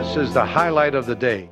This is the highlight of the day.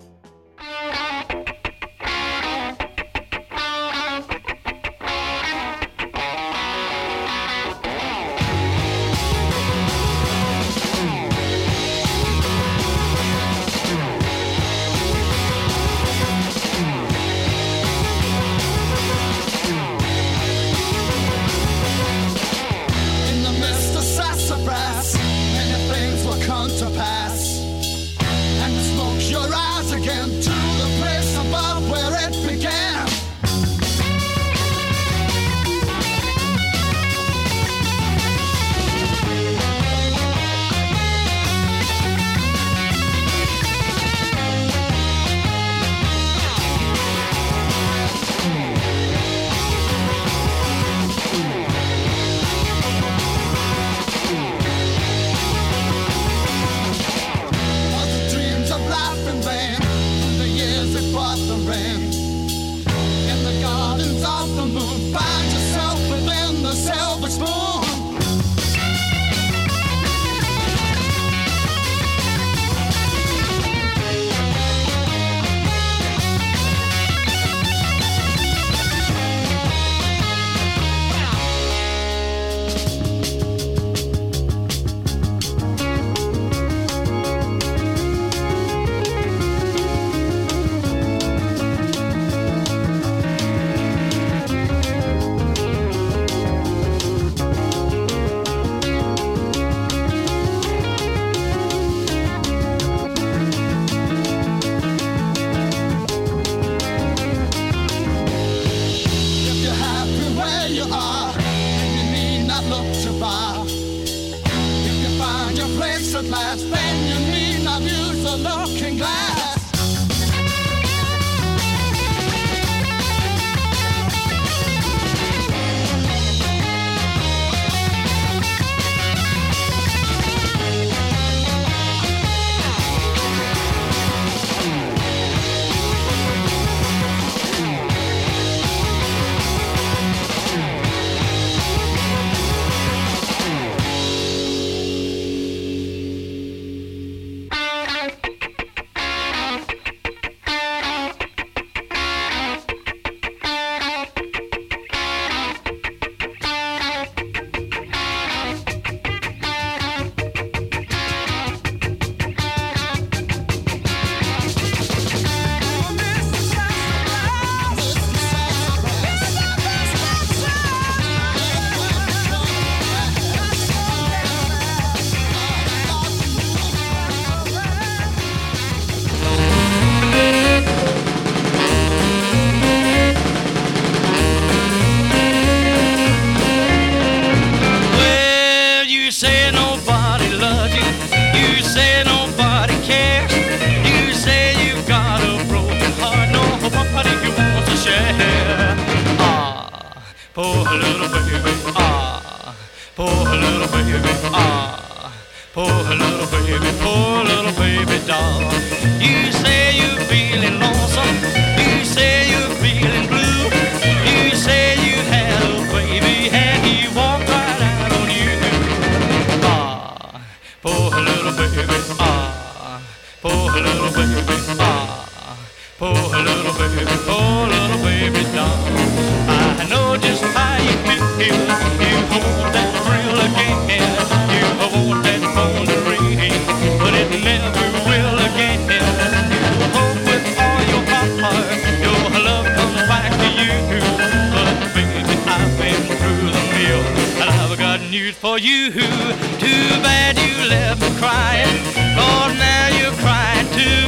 For you, too bad you left me crying. Lord, now you're crying too.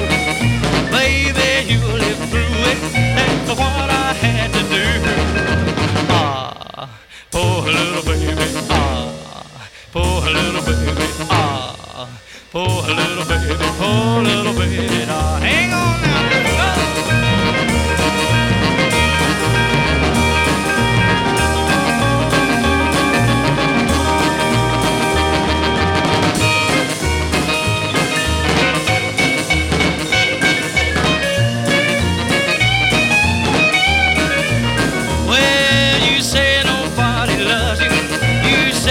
Baby, you lived through it. That's what I had to do. Ah, poor little baby. Ah, poor little baby. Ah, poor little baby. Poor little baby. Ah, hang on now, go.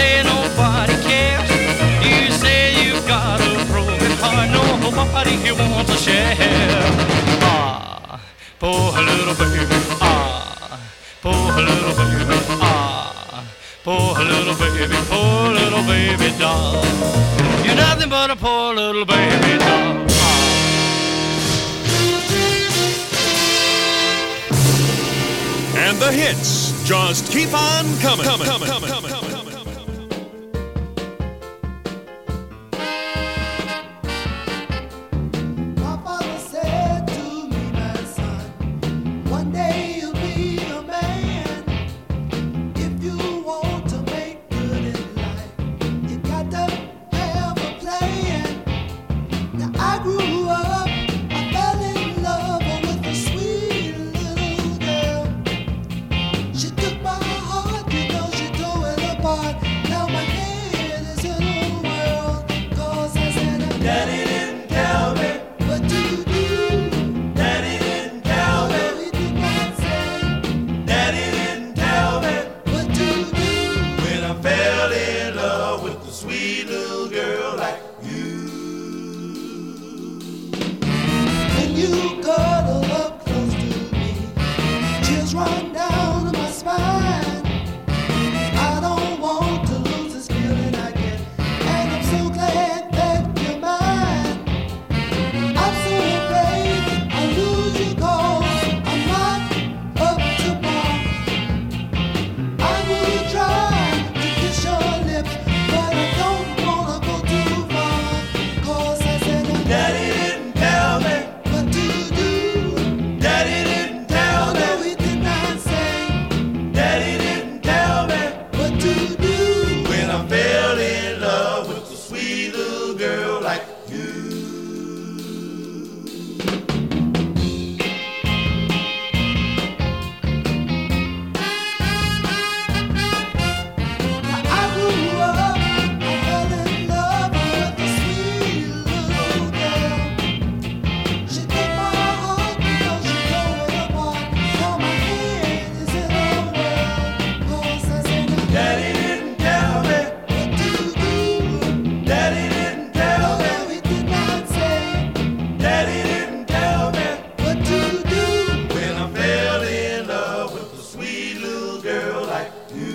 Nobody here wants to share. Ah, poor little baby. Ah, poor little baby. Ah, poor little baby. Poor little baby doll. You're nothing but a poor little baby doll. And the hits just keep on coming. My father said to me, my son, one day you'll be a man. If you want to make good in life, you got to have a plan. Now I grew up, I fell in love with a sweet little girl. She took my heart, you know, she tore it apart. Now my head is in a whirl, 'cause I said, Daddy didn't tell me what to do. Daddy didn't tell me. He did not say. Daddy didn't tell me what to do. When I fell in love with a sweet little girl like you. When you cuddle up close to me, chills run down my spine. I don't want to lose this feeling I get, and I'm so glad that you're mine. I'm so afraid I lose you 'cause I'm not up to par. I will try to kiss your lips, but I don't wanna go too far, 'cause I said, Daddy didn't tell me what to do. Daddy didn't tell me. No, he did not say. Daddy didn't tell me what to do. When I fell in love with a sweet little girl like you. I grew up, I fell in love with a sweet little girl. She took my heart, you know, she tore it apart. Now my head is in a whirl, 'cause I said, Daddy didn't tell me what to do. Daddy didn't tell me. No, he did not say. Daddy didn't tell me what to do. When I fell in love with a sweet little girl like you.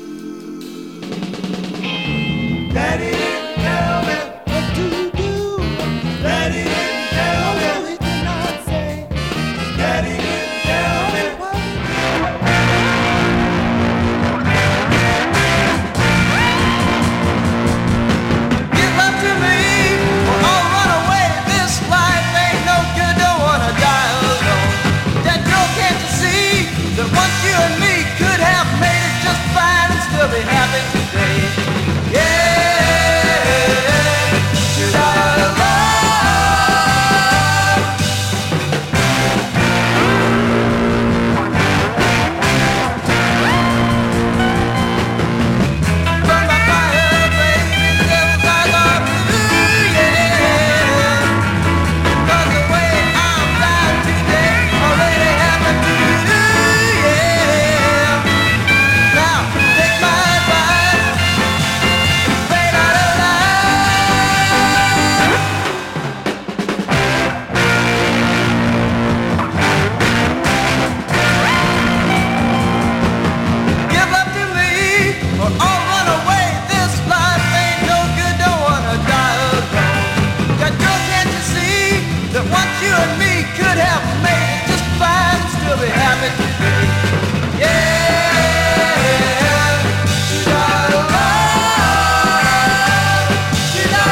Daddy didn't tell me what to do. Daddy didn't tell me. No, he did not say. Daddy didn't tell me what to do. Give up to me, or I'll run away. This life ain't no good, don't wanna die alone. That girl, can't you see that once you and me could have made it just fine and still be happy today? Yeah, should I love? Burn my fire, baby, devil's eyes are blue, yeah. 'Cause the way I'm dying today already happened to you, yeah. Now, take my advice, fade out of line. Give up to me, or I'll run away. This life ain't no good, don't wanna die alone. That girl, can't you see that once you and me could have made it just fine and still be happy today? Yeah, should I love? Should I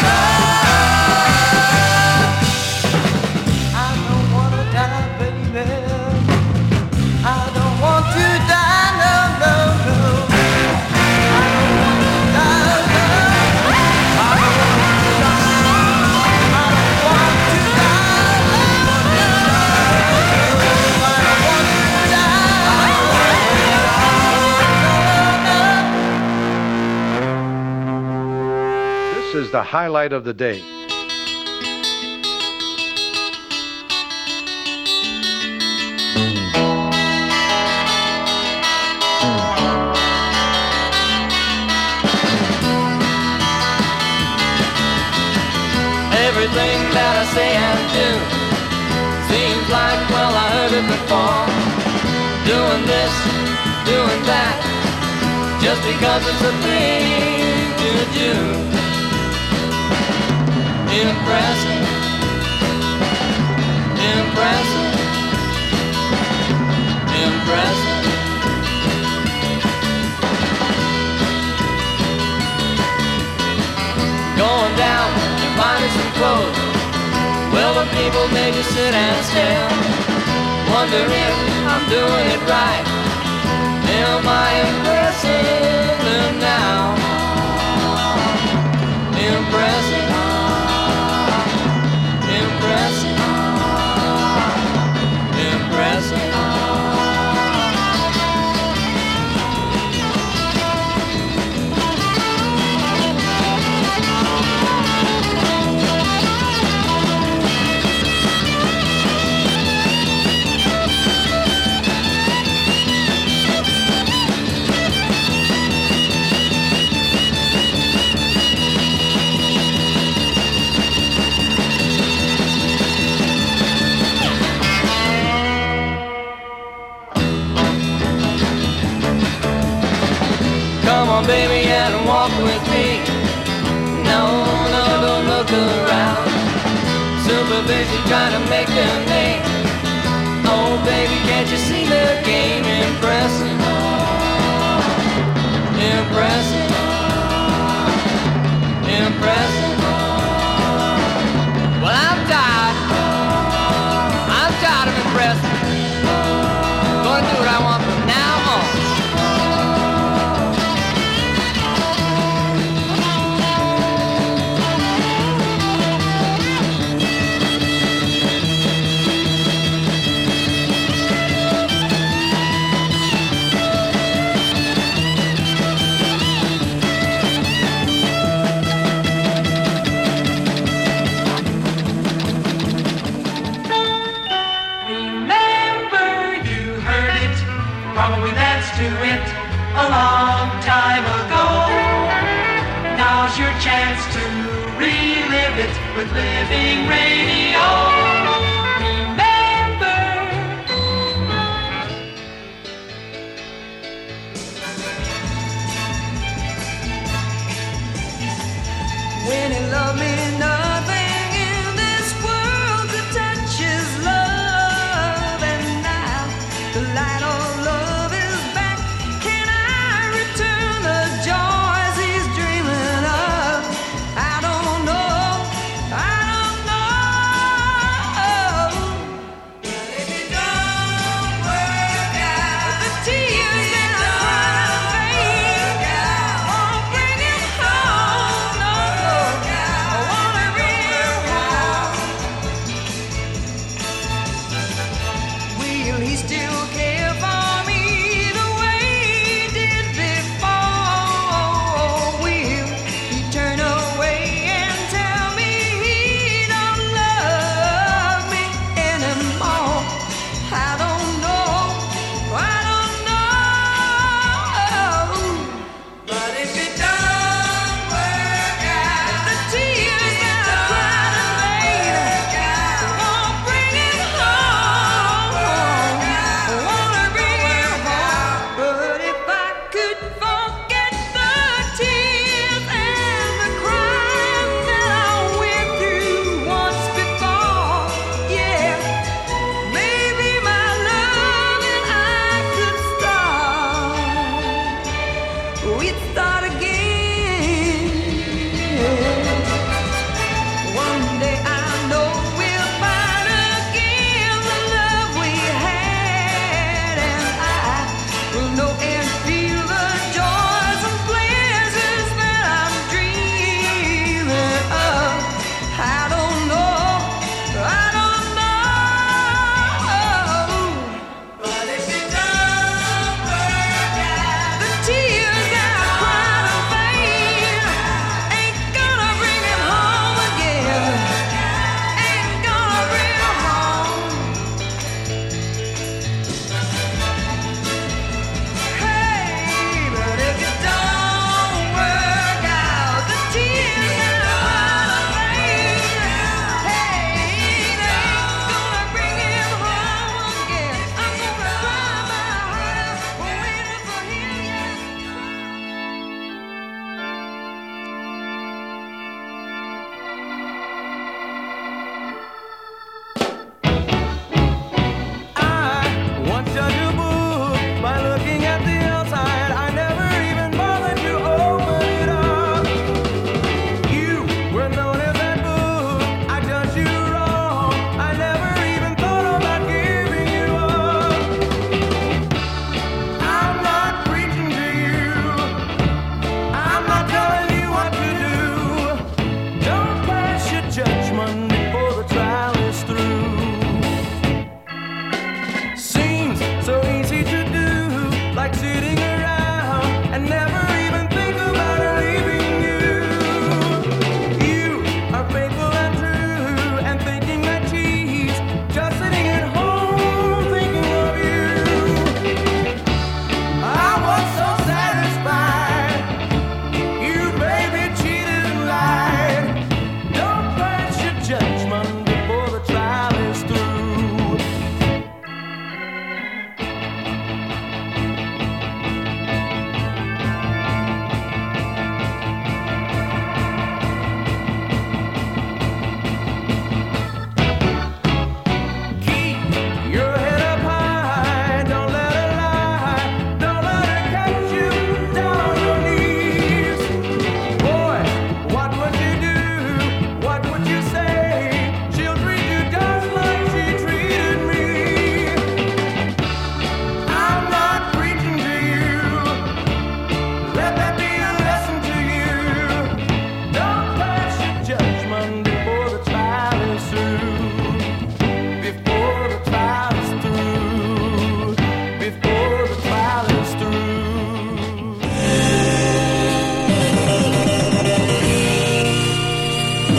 love? I don't wanna die, baby. I don't want to die, no, no, no. I don't want to die, no. I don't want to die. I don't want to die, no, no. I don't want to die, no, no. This is the highlight of the day. Every everything that I say and do. Seems like, well, I heard it before. Doing this, doing that, just because it's a thing to do. Impressive, impressive, impressive. Going down and finding some clothes. Well, the people may just sit and stare. Wonder if I'm doing it right. Am I impressing them now? Impressing, impressing, impressing. Come on, baby, and walk with me. No, no, don't look around. Super busy trying to make their name. Oh, baby, can't you see the game? Impressive, impressive, impressive. Well, I'm tired of impressing. Gonna do what I want from now on. Probably danced to it a long time ago. Now's your chance to relive it with Living Radio. Remember. When he loved me, nothing in this world could touch his love. And now the light of love is back. Can I return the joys he's dreaming of? I don't know, I don't know.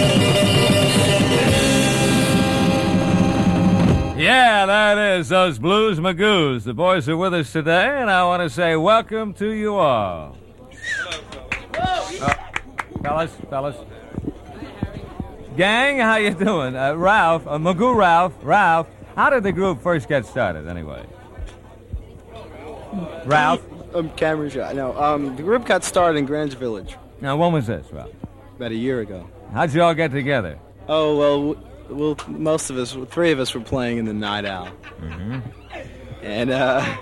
Yeah, that is those Blues Magoos. The boys are with us today, and I want to say welcome to you all. Fellas. Gang, how you doing? Ralph, Magoo Ralph, how did the group first get started, anyway? Ralph? Cameron Shaw. No, the group got started in Greenwich Village Now, when was this, Ralph? about a year ago. How'd you all get together? Oh, well, most of us, three of us were playing in the Night Owl. Mm-hmm. And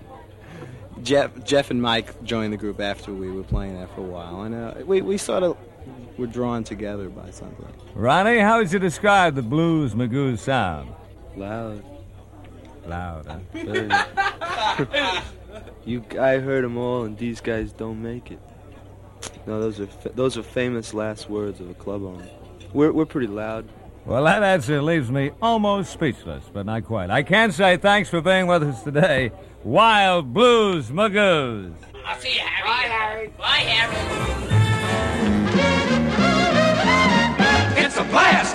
Jeff and Mike joined the group after we were playing there for a while. And we sort of were drawn together by something. Ronnie, how would you describe the Blues Magoos sound? Loud. Loud, huh? Very. I heard them all, and these guys don't make it. No, those are famous last words of a club owner. We're pretty loud. Well, that answer leaves me almost speechless, but not quite. I can say thanks for being with us today, Wild Blues Magoos. I'll see you, Harry. Bye, Harry. Bye, Harry. It's a blast!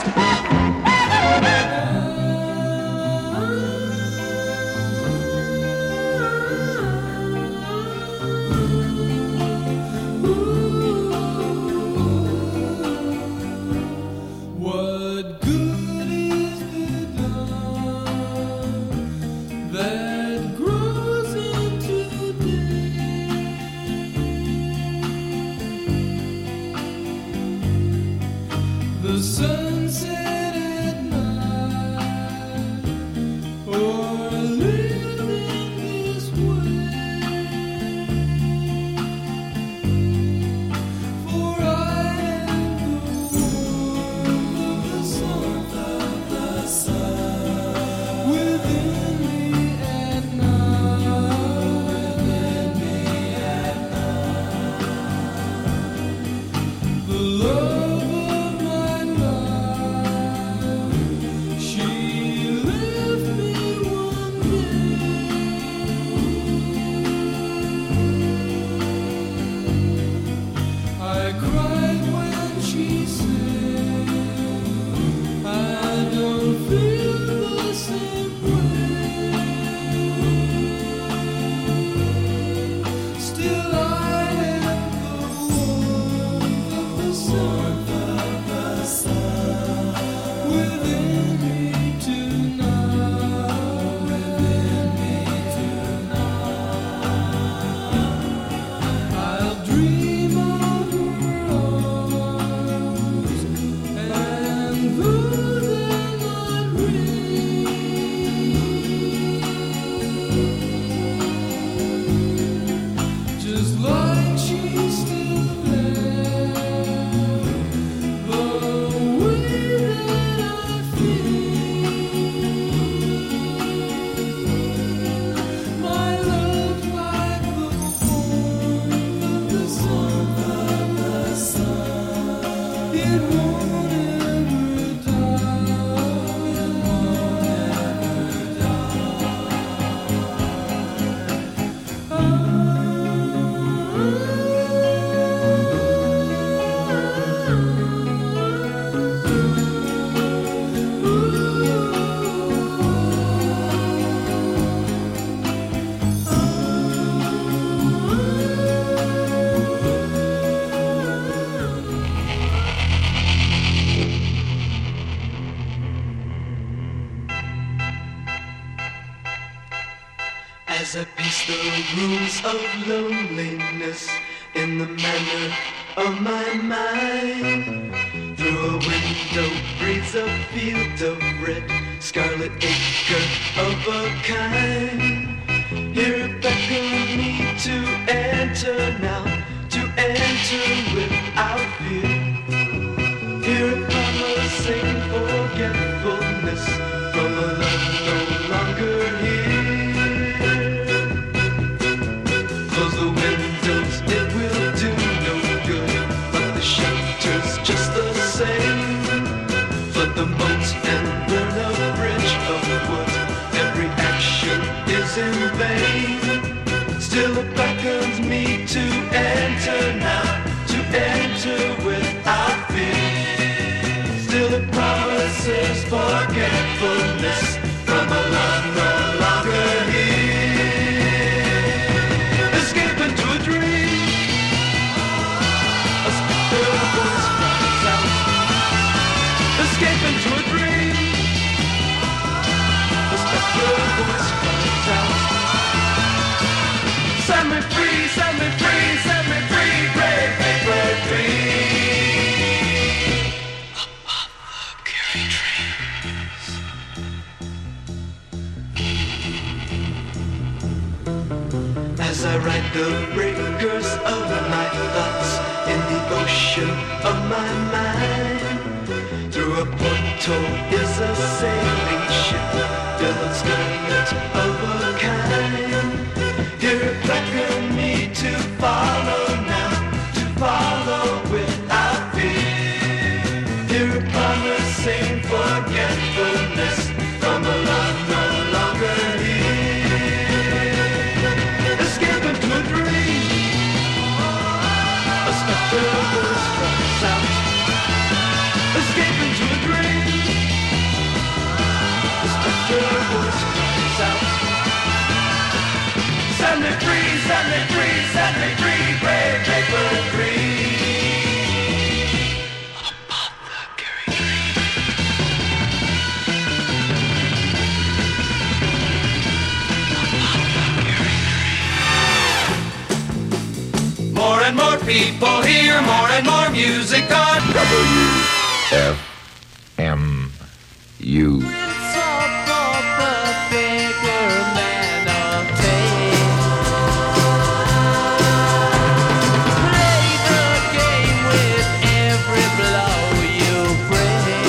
What good is the dawn that grows into day? The sunset at night, or living this way. For I am the warmth of the sun within me at night. The love of my life, she left me one day. I cried when she said, I don't feel the same way. Still I am the warmth of the sun within me tonight. I'll dream of her arms, and though they're not real, just like she's still there, the way that I feel, my love like the warmth of the sun, it won't ever As I pace the rooms of loneliness in the manner of my mind, through a window breathes a field of red, scarlet acre of a kind. Here it beckons me to enter now, to enter without fear. Here it promising forgetfulness from a love no longer here. Close the windows, it will do no good, but the shelter's just the same. Flood the moat and burn a bridge of wood, every action is in vain. Still it beckons me to enter now, to enter without fear. Still it promises forgetfulness from a love no longer here. Escape into a dream. A specter voice cries out. Escape into a dream. A specter voice cries out. Set me free, set me free, set me free, gray paper dream. Apothecary dreams. As I ride the breakers of my thoughts in the ocean of my mind, through a portal is a sailing ship, built skirt of a kind. Here beckon me to follow now, to follow without fear. Here promising forgetfulness from a love no longer here. Escape into a dream. A specter voice cries out. Escape into a dream. A specter voice cries out. Set me free, set me free, set me free, gray paper dream. Apothecary dream. More and more people hear more and more music on WFMU. It's all for the bigger man of taste. Play the game with every blow you bring.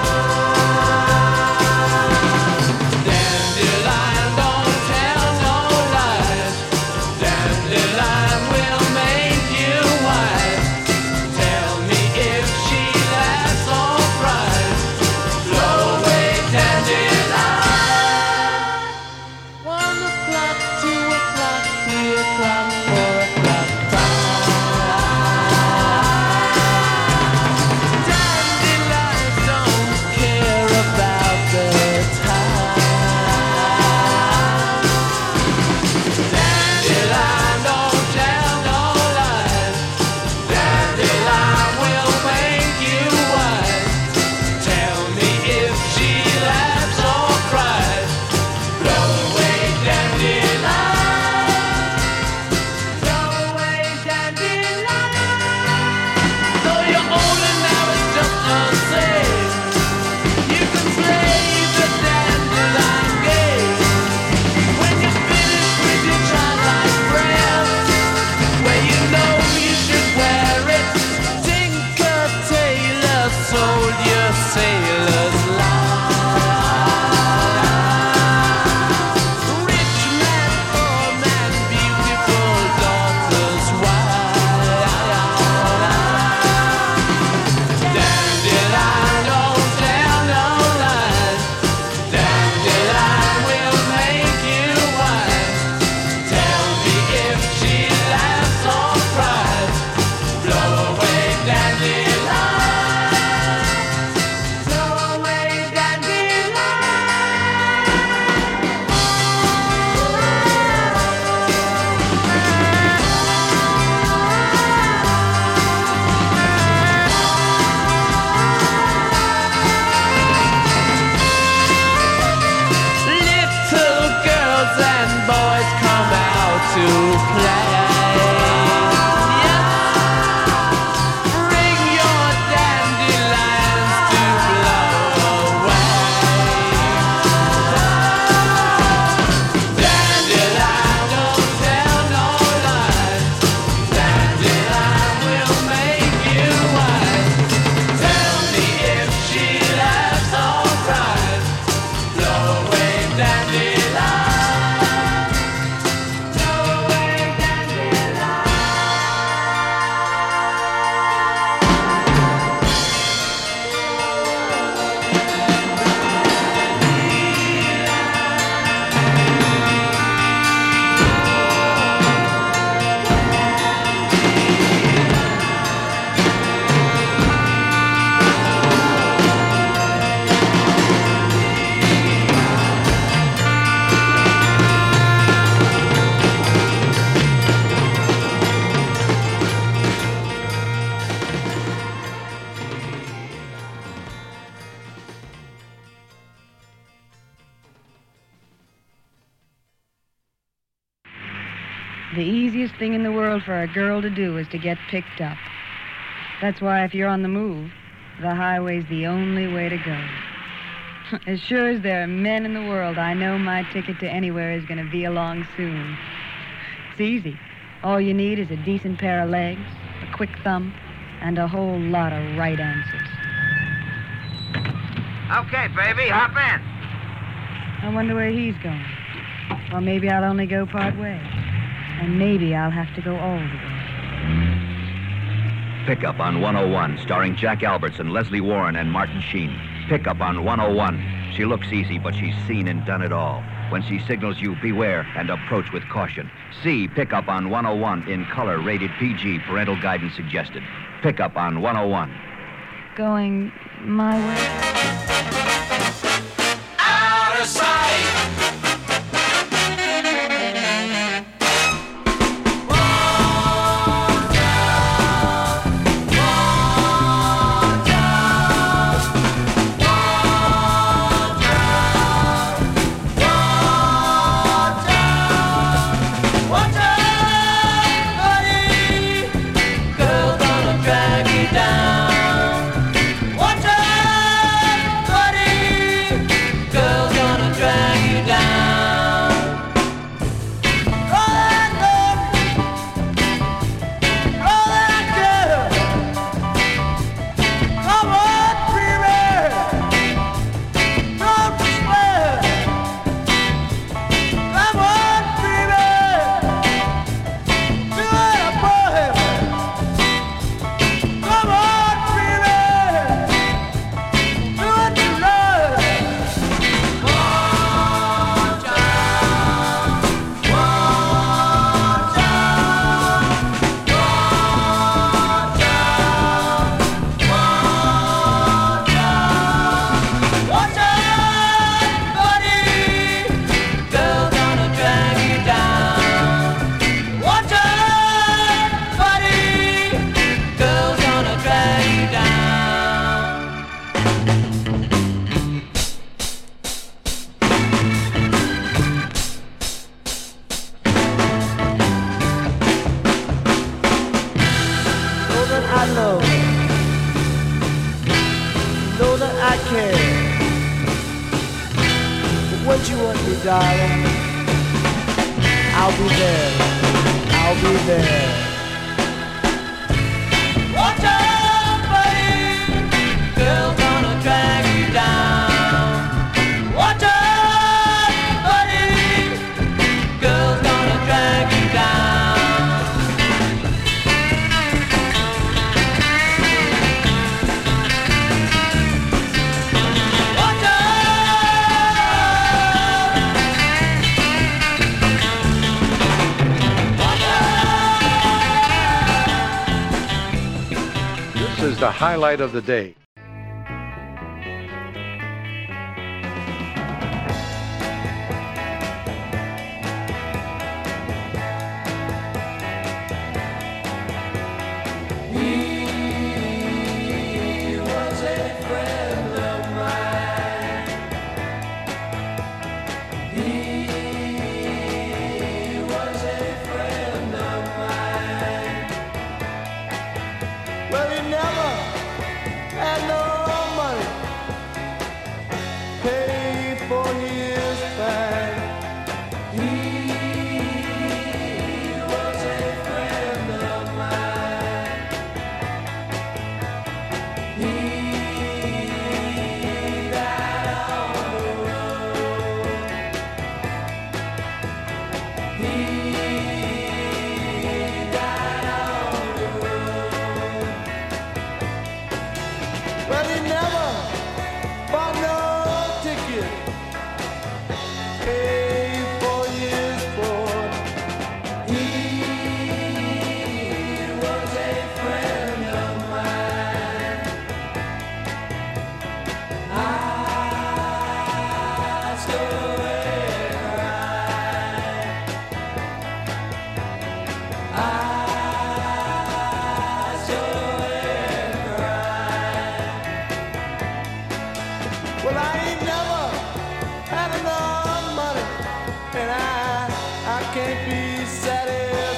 Dandelion, don't tell no lies. Dandelion will make you wise. Tell me if she laughs or cries. Blow away dandelion. 1 o'clock, 2 o'clock, 3 o'clock, 4 o'clock, 5. Dandelions don't care about the time. Dandelion don't tell no lies. Dandelion will make you wise. Tell me if she laughs or cries. Blow away dandelion. Blow away dandelion. Though you're older now, it's just the same. You can play the dandelion game. When you're finished with your childlike breath, where you know you should wear it. Tinker Tailor sold your sailor's life. Rich man, poor man, beautiful daughter's wife. Dandelion don't tell no lies. Dandelion will make you wise. Tell me if she laughs or cries. Blow away dandelion. Blow away dandelion. Little girls and boys come out to play. Yes. Bring your dandelions to blow away. Dandelion don't tell no lies. Dandelion will make you wise. Tell me if she laughs or cries. Blow away dandelion. Blow away dandelion. The easiest thing in the world for a girl to do is to get picked up. That's why if you're on the move, the highway's the only way to go. As sure as there are men in the world, I know my ticket to anywhere is going to be along soon. It's easy. All you need is a decent pair of legs, a quick thumb, and a whole lot of right answers. Okay, baby, hop in. I wonder where he's going. Or maybe I'll only go part way. And maybe I'll have to go all the way. Pickup on 101, starring Jack Albertson, Leslie Warren, and Martin Sheen. Pickup on 101. She looks easy, but she's seen and done it all. When she signals you, beware and approach with caution. See Pickup on 101 in color, rated PG, parental guidance suggested. Pickup on 101. Going my way? Out of sight. Darling, I'll be there. I'll be there. Watch out, buddy. Girl gonna drag you down. Watch out, buddy. Girl's gonna drag you down. Watch out. This is the highlight of the day. He was a friend of mine. He was a friend of mine. Well, he never had no money paid for his fine. He was a friend of mine. He died on the road. He died on the road. Well, he never bought no ticket, paid for his board. He was a friend of mine. I stole away right. I stole away right. Well, I ain't never had enough money, and I can't be satisfied.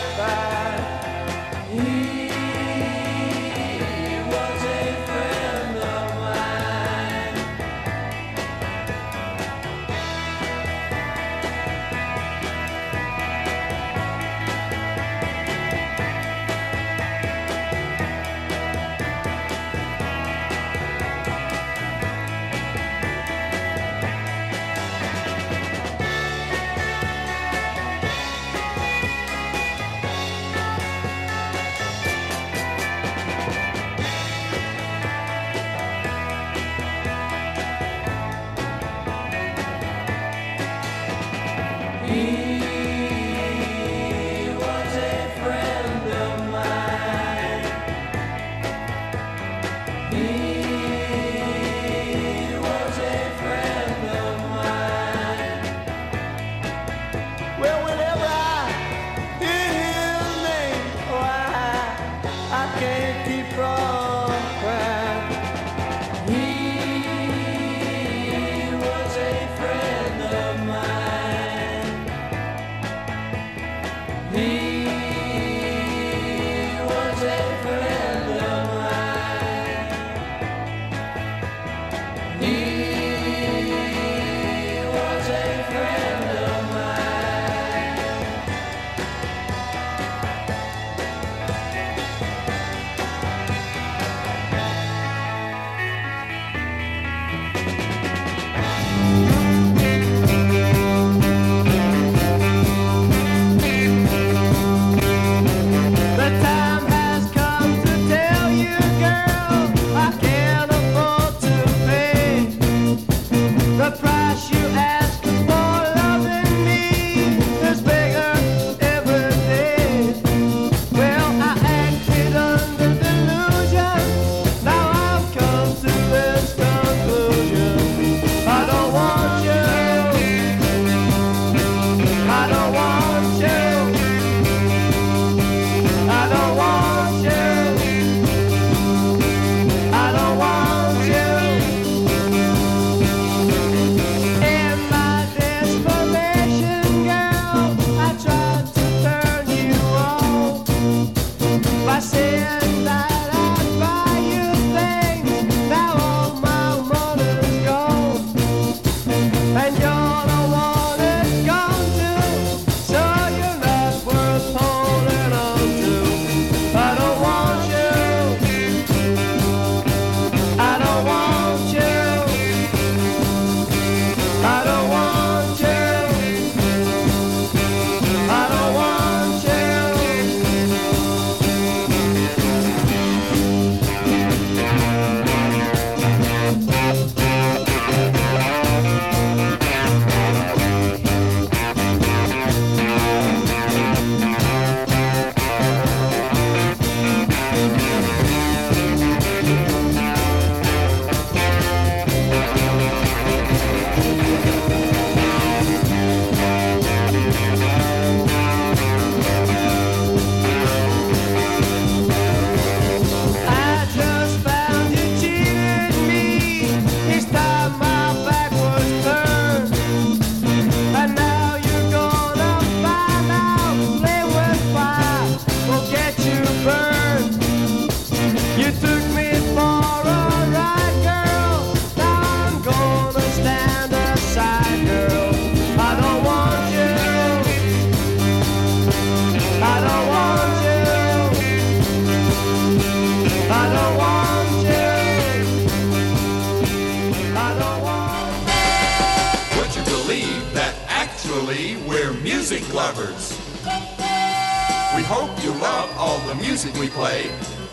Family, we're music lovers. We hope you love all the music we play.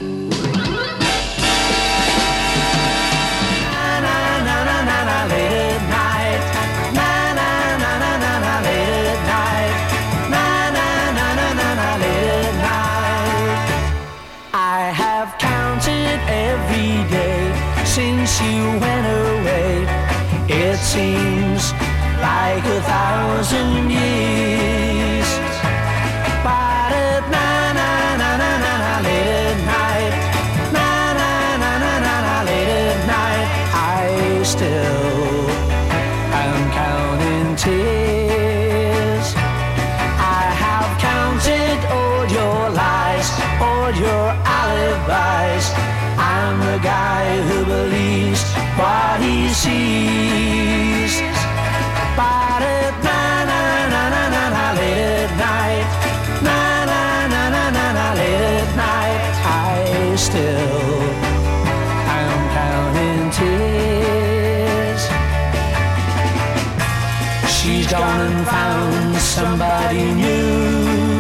Late at night, late at night, late at night. I have counted every day since you went away. It seems like 1,000 years. But at late at night, late at night, I still am counting tears. I have counted all your lies, all your alibis. I'm the guy who believes what he sees. But at late at night, late at night, I still am counting tears. She's gone and found somebody new.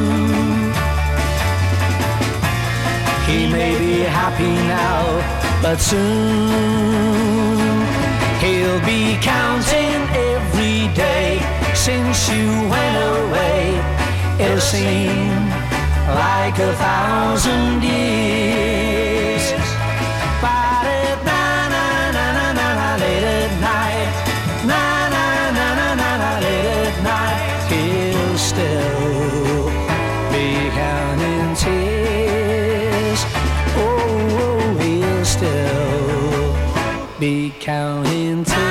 He may be happy now, but soon he'll be counting every day since you went away. It'll seem like 1,000 years. But at late at night, late at night, he'll still be counting tears. Oh, he'll still be counting tears.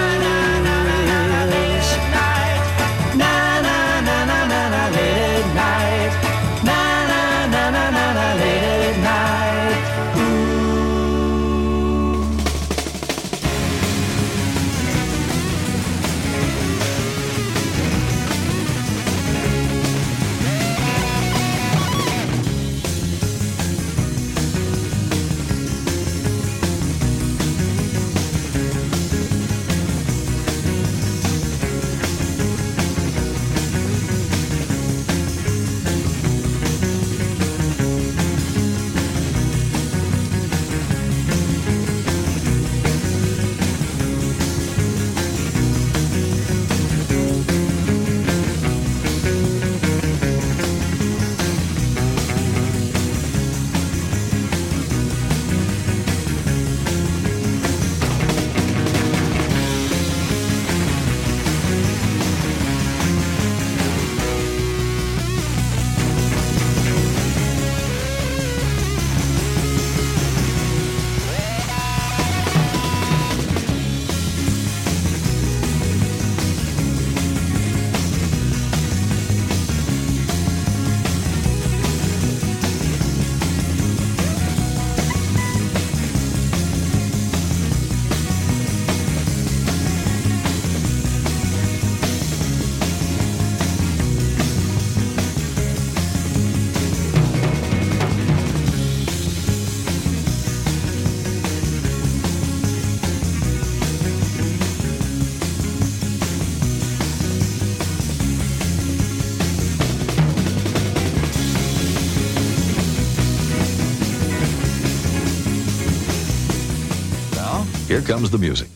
Here comes the music.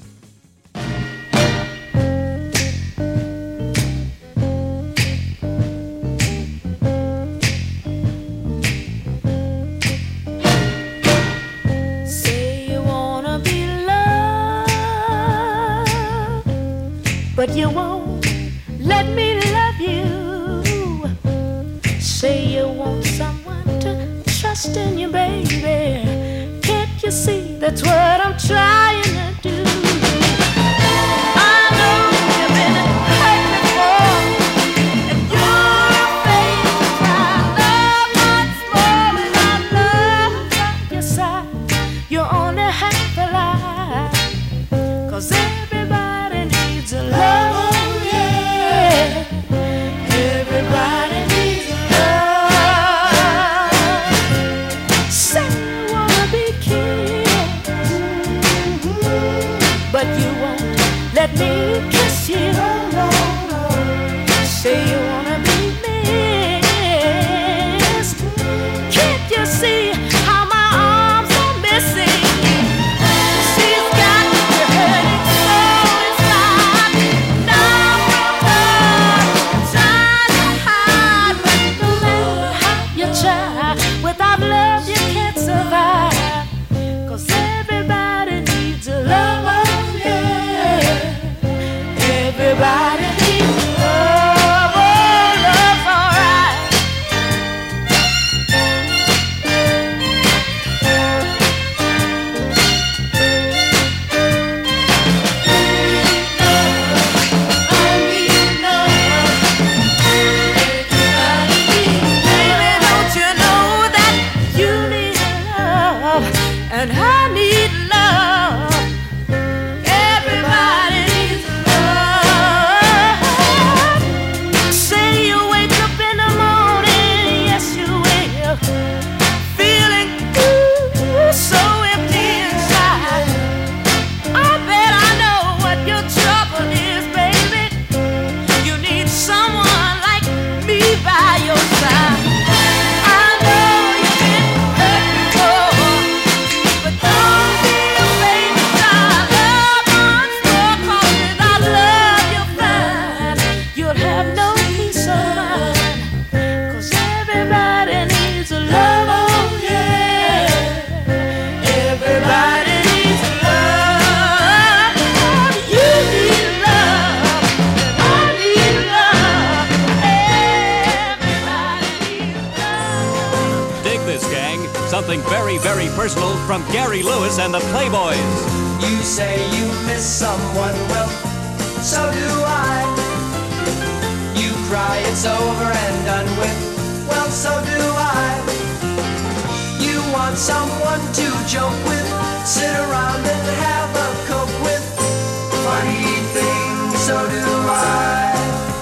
Say you wanna be loved, but you won't let me love you. Say you want someone to trust in you, baby. Can't you see that's what I'm trying to do? I know you've been hurt before, and you're afraid to try love once more. And I love by your side, you're only half alive, 'cause everybody needs a love, yeah. Everybody needs a love. Say you wanna be kissed, but you won't let me kiss you. Say you very personal from Gary Lewis and the Playboys. You say you miss someone, well, so do I. You cry it's over and done with, well, so do I. You want someone to joke with, sit around and have a coke with. Funny thing, so do I.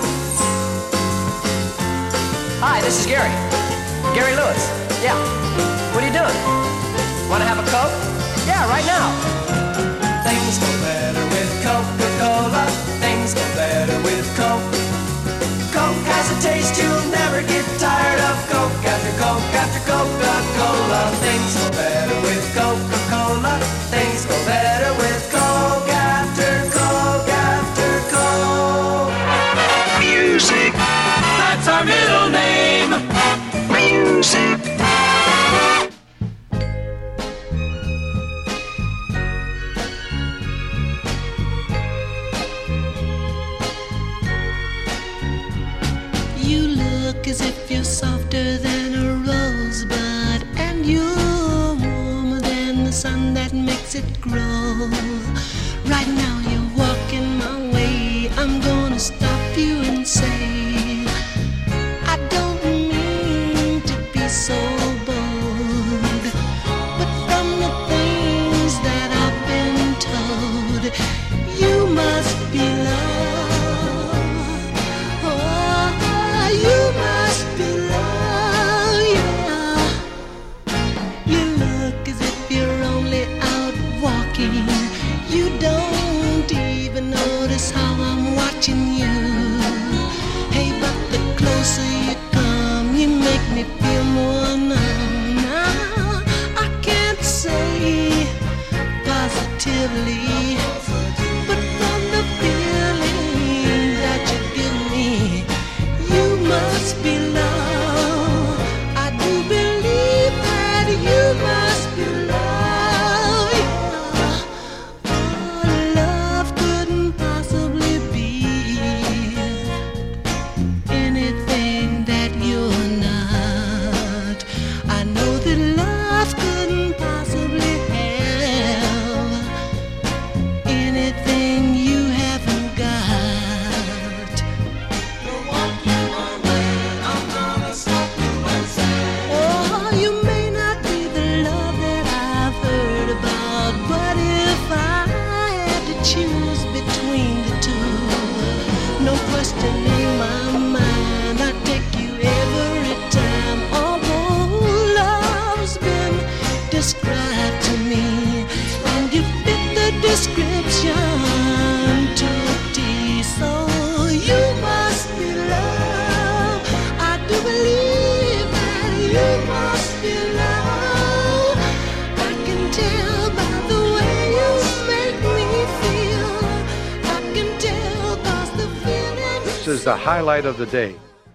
Hi, this is Gary. Gary Lewis. Yeah. What are you doing? Want to have a Coke? Yeah, right now. Things go better with Coca-Cola. Things go better with Coke. Coke has a taste you'll never get tired of. Coke after Coke after Coca-Cola. Things go better with Coca-Cola. Things go better with Coke after Coke after Coke. Music. That's our middle name. Music. You look as if you're softer than a rosebud, and you're warmer than the sun that makes it grow. Right now you're walking my way. I'm gonna stop you and say, I don't mean to be so bold, but from the things that I've been told, you must be loved. Oh, you must be loved, yeah. You look as if you're only out walking. You don't even notice how I'm watching you. Hey, but the closer you come, you make me feel more numb. Now, I can't say positively, but from the feeling that you give me, you must be loved. I do believe that you must be loved, yeah. Oh, love couldn't possibly be anything that you're not. I know that love couldn't possibly have anything you haven't got. Oh, you may not be the love that I've heard about, but if I had to choose between the two, no question in my mind, I'd take you every time. Although love's been described to me, and you fit the description to a T, so you must be loved. I do believe that you must be loved. I can tell by the way you make me feel. I can tell 'cause the feeling. This is the highlight of the day.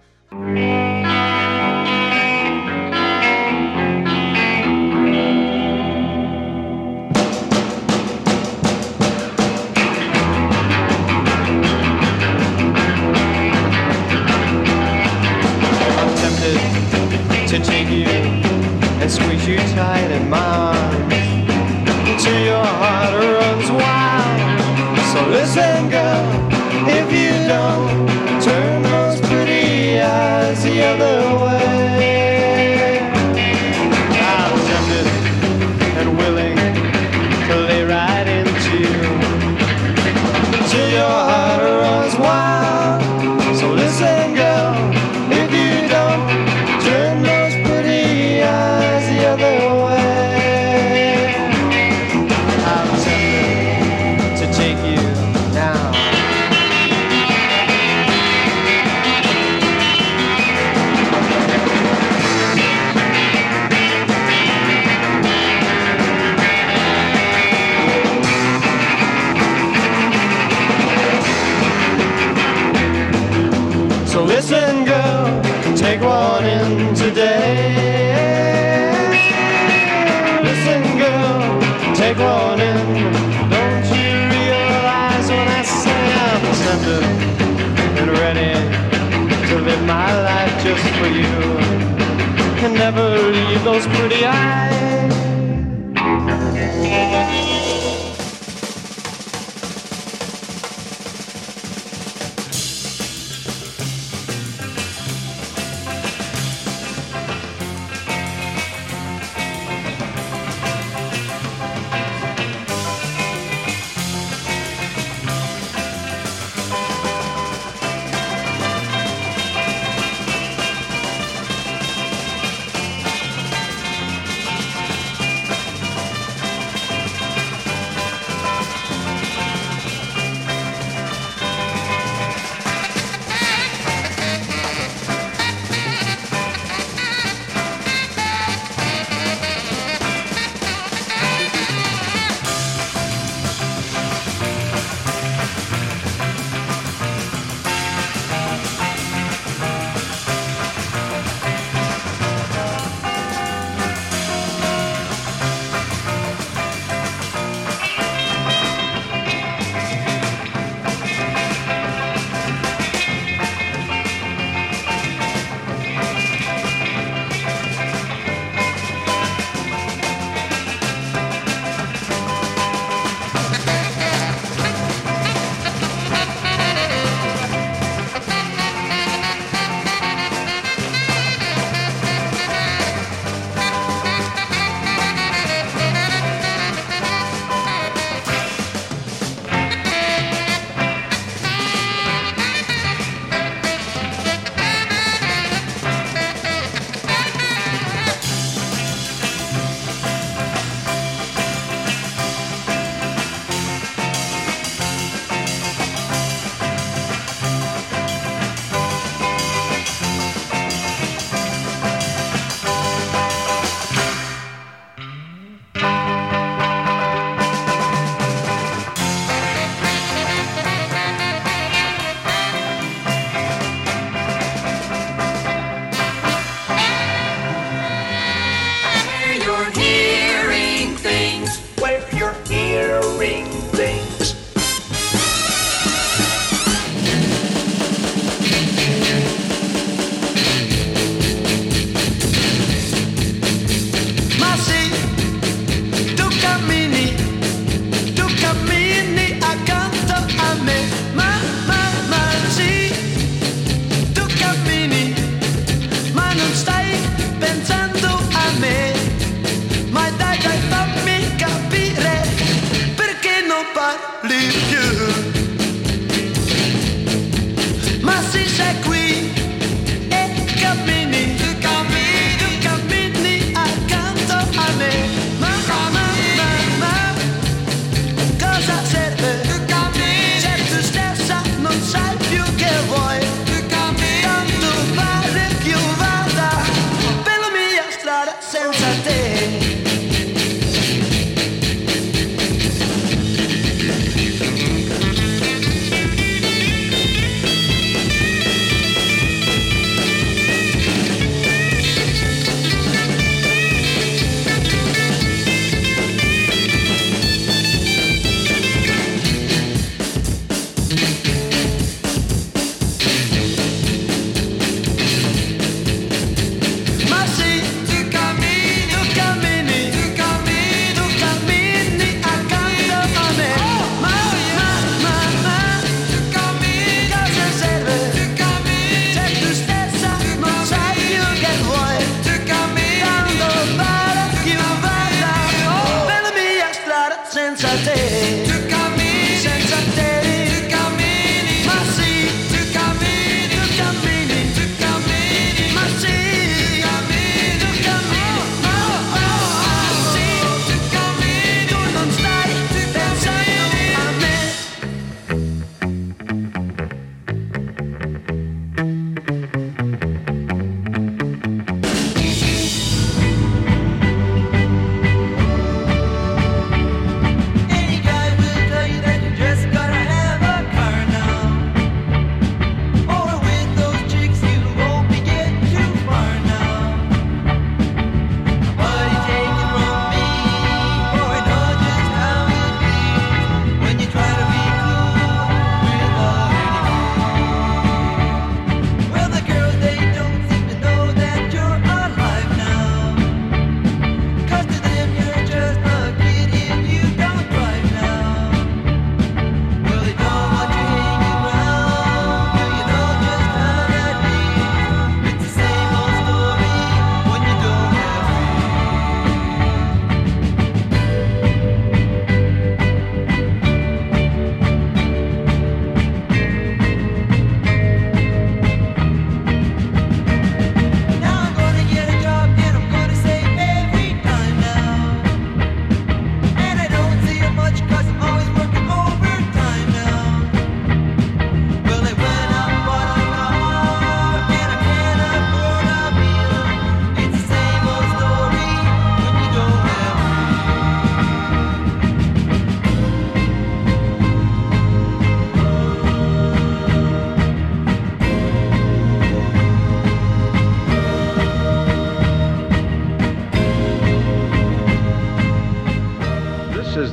I'm tempted to take you and squeeze you tight in my arms till your heart runs wild. So listen, girl, if you don't turn those pretty eyes the other way. I'm tempted and willing to lay right into you till your heart runs wild. So listen, girl, if you don't turn those pretty eyes the other way. I'm tempted to take you now. So listen, girl, take one in today. Listen, girl, take one in. Don't you realize when I say I'm tempted and ready to live my life just for you and never leave those pretty eyes?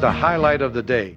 the highlight of the day.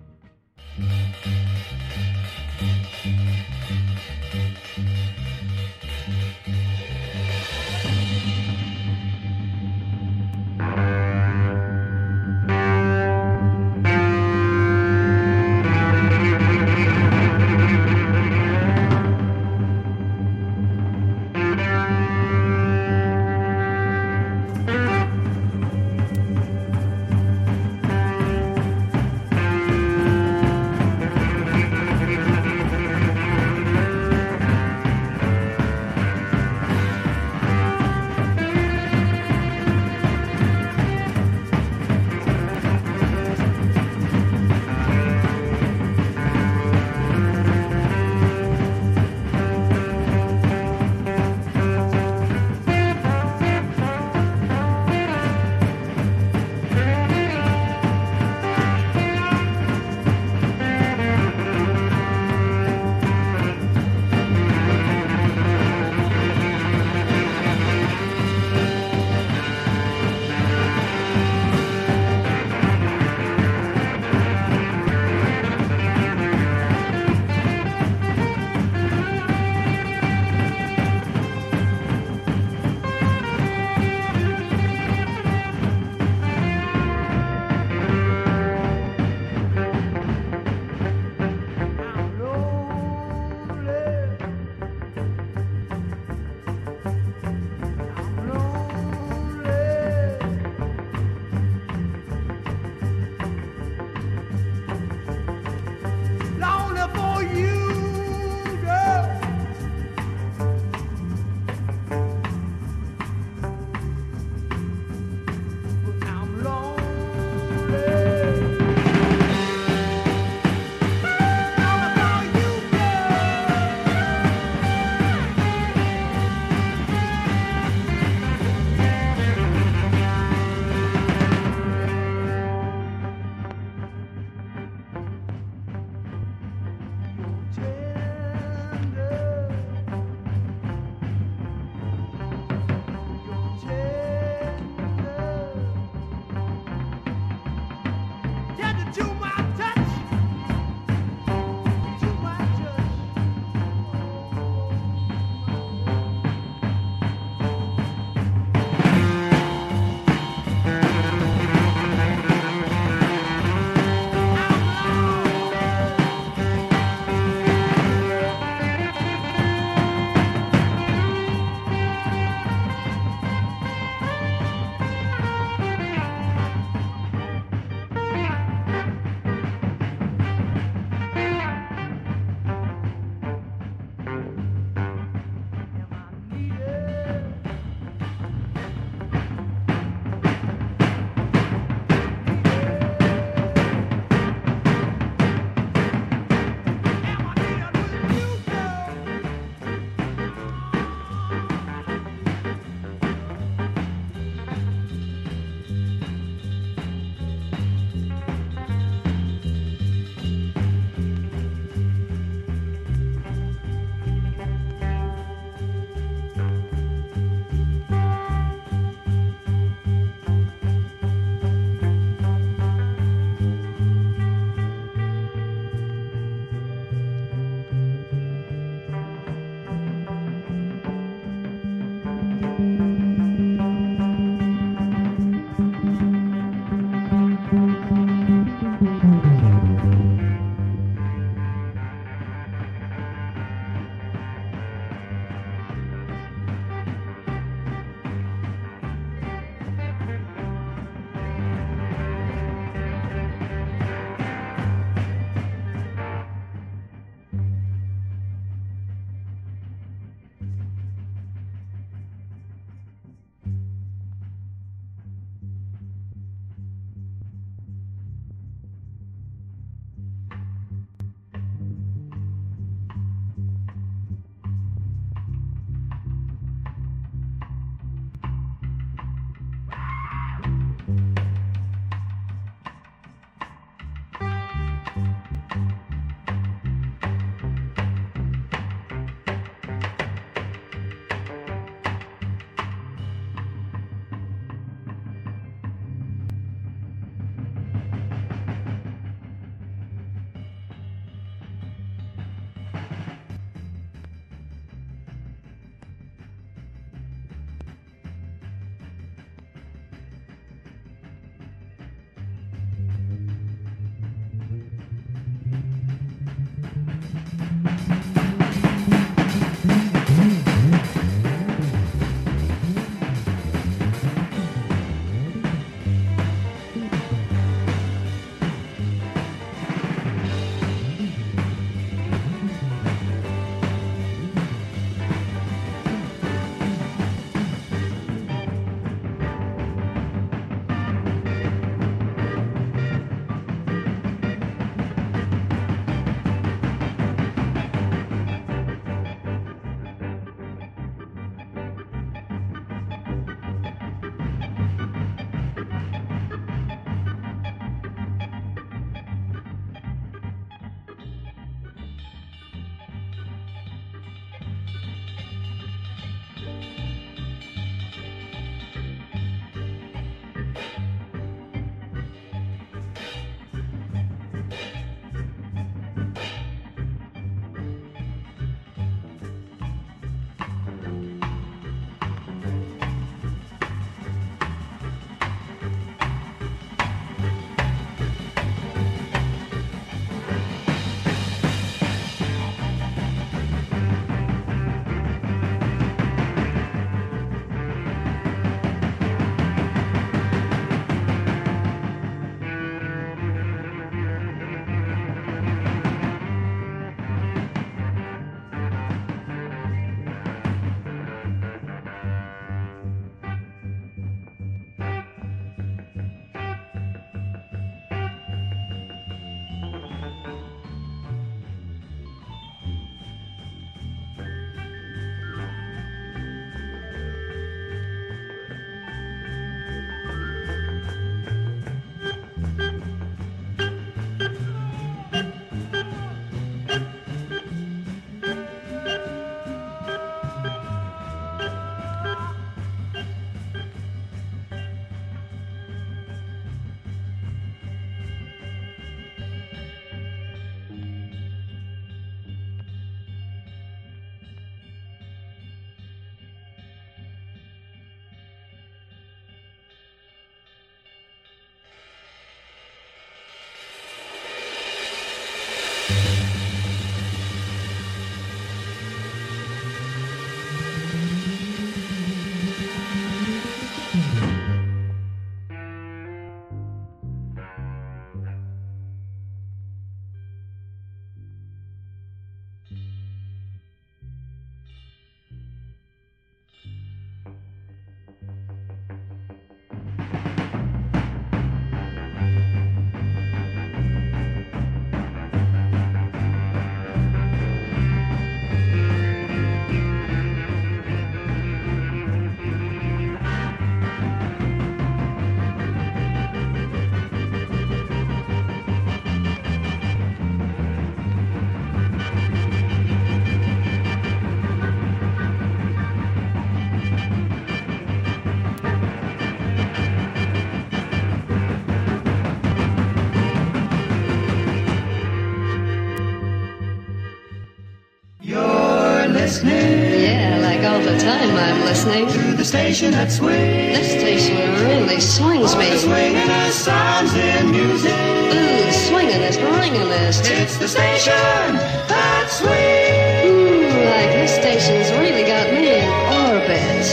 listening. Yeah, like all the time I'm listening. To the station that swings. This station really swings me. The swingin'est sounds in music. Ooh, swingin'est, ringin'est. It's the station that swings. Ooh, like this station's really got me in orbit.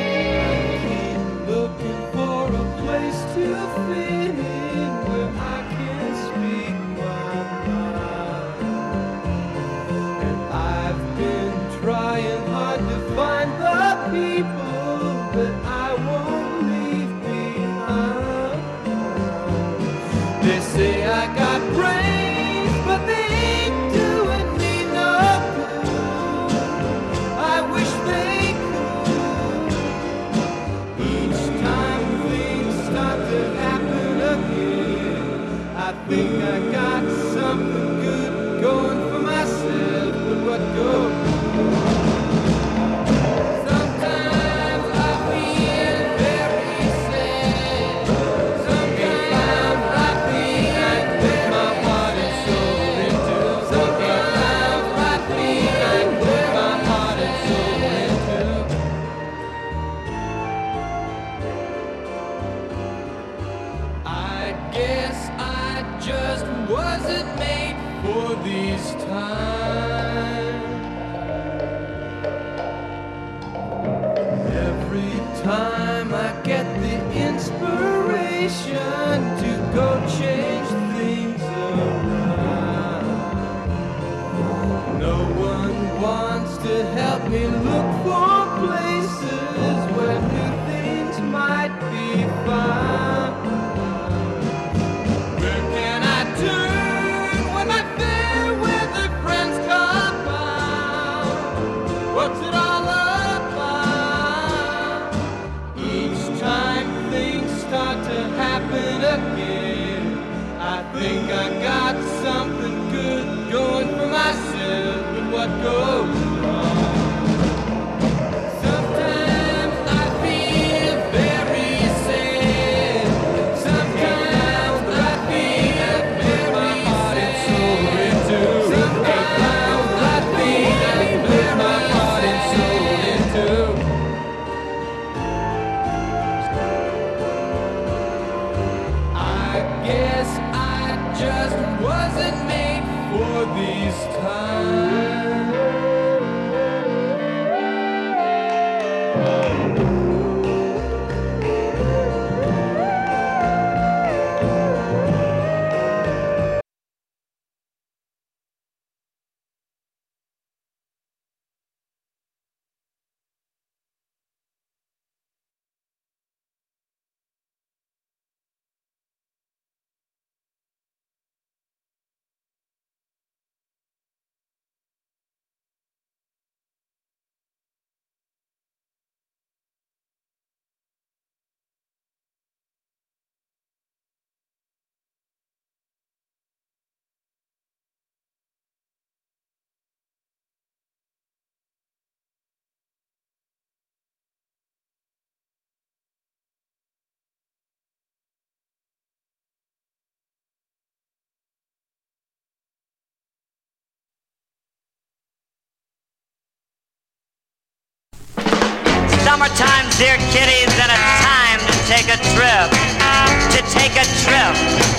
Looking for a place to fit in where I can speak my mind. And I've been trying hard to find the people that I won't leave behind. They say I got brains, but they ain't doing me no good. I wish they could. Each time things start to happen again, I think I got something good going for myself, but what goes? Sometimes I feel very sad. Sometimes I feel I put my heart and soul into. Sometimes I feel I put my heart and soul into. I guess I just wasn't made for these times. Every time I get the inspiration to go change things around, no one wants to help me look for places where new things might be found. Where can I turn when my fair weather friends come out? What's it all about? Each time things start to happen again, I think I got something good going for myself, but what goes wrong? Sometimes I feel very sad. Sometimes I feel very heart and soul into. Sometimes I feel I put my heart and soul into. I guess I just wasn't made for these times. Summertime, dear kitties, and a time to take a trip. To take a trip.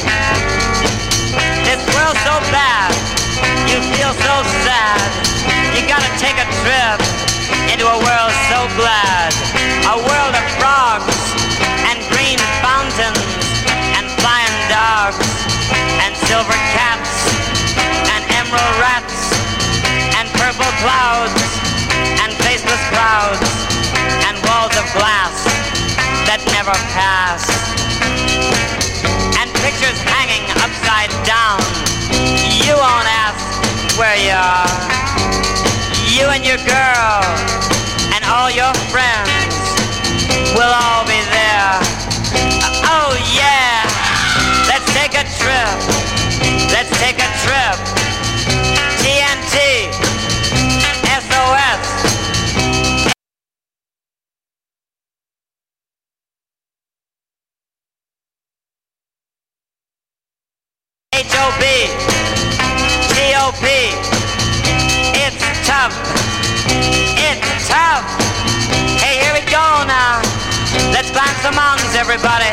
This world's so bad, you feel so sad. You gotta take a trip into a world so glad. A world of frogs and green fountains and flying dogs and silver cats and emerald rats and purple clouds and faceless crowds and walls of glass that never pass, and pictures hanging upside down. You won't ask where you are. You and your girl and all your friends will all be there. Oh yeah, let's take a trip. Let's take a trip. TNT, SOS. HOB, TOP, it's tough everybody.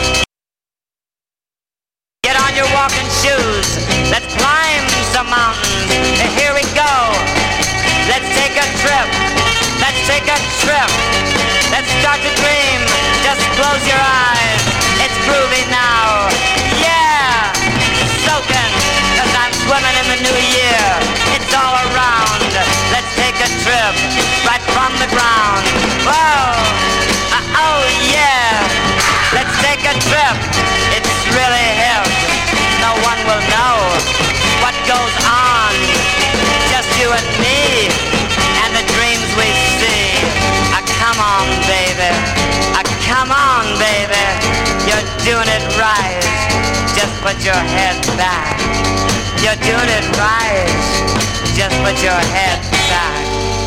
Get on your walking shoes. Let's climb some mountains. Here we go. Let's take a trip. Let's take a trip. Let's start to dream. Just close your eyes. It's groovy now. Yeah. Soaking. Cause I'm swimming in the new year. It's all around. Let's take a trip. Right from the ground. Whoa. Oh yeah. Let's take a trip. It's really hip. No one will know what goes on. Just you and me and the dreams we see. Come on, baby. Come on, baby. You're doing it right. Just put your head back. You're doing it right. Just put your head back.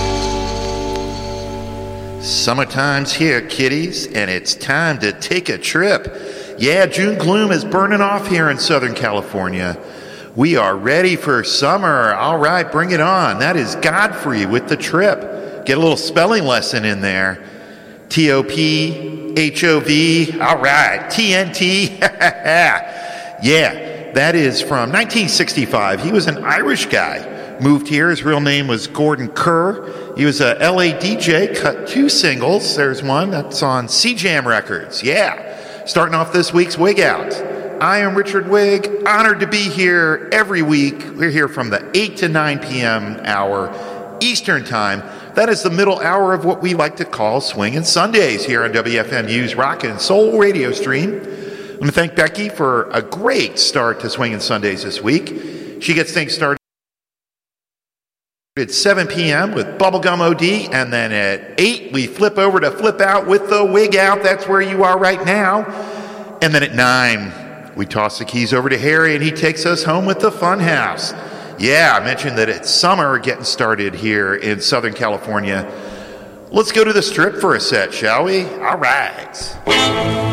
Summertime's here, kiddies, and it's time to take a trip. Yeah, June gloom is burning off here in Southern California. We are ready for summer. All right, bring it on. That is Godfrey with The Trip. Get a little spelling lesson in there. T-O-P-H-O-V. All right, T-N-T. Yeah, that is from 1965. He was an Irish guy. Moved here. His real name was Gordon Kerr. He was a LA DJ, cut 2 singles. There's one that's on C-Jam Records. Yeah. Starting off this week's Wig Out. I am Richard Wig. Honored to be here every week. We're here from the 8 to 9 p.m. hour Eastern Time. That is the middle hour of what we like to call Swingin' Sundays here on WFMU's Rock and Soul radio stream. I want to thank Becky for a great start to Swingin' Sundays this week. She gets things started at 7 p.m. with Bubblegum OD, and then at 8 we flip over to Flip Out with the Wig Out. That's where you are right now. And then at 9 we toss the keys over to Harry, and he takes us home with the Fun House. Yeah, I mentioned that it's summer getting started here in Southern California. Let's go to the Strip for a set, shall we? All right.